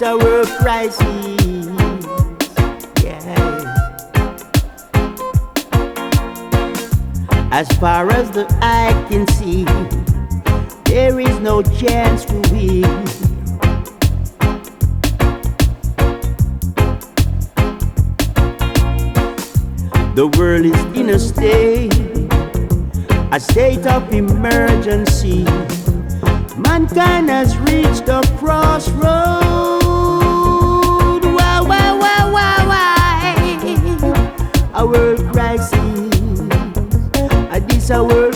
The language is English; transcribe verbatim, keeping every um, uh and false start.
a world crisis. Yeah. As far as the eye can see, there is no chance to win. The world is in a state, a state of emergency. Mankind has reached a crossroad. Why, why, why, why, why? A world crisis. A this a world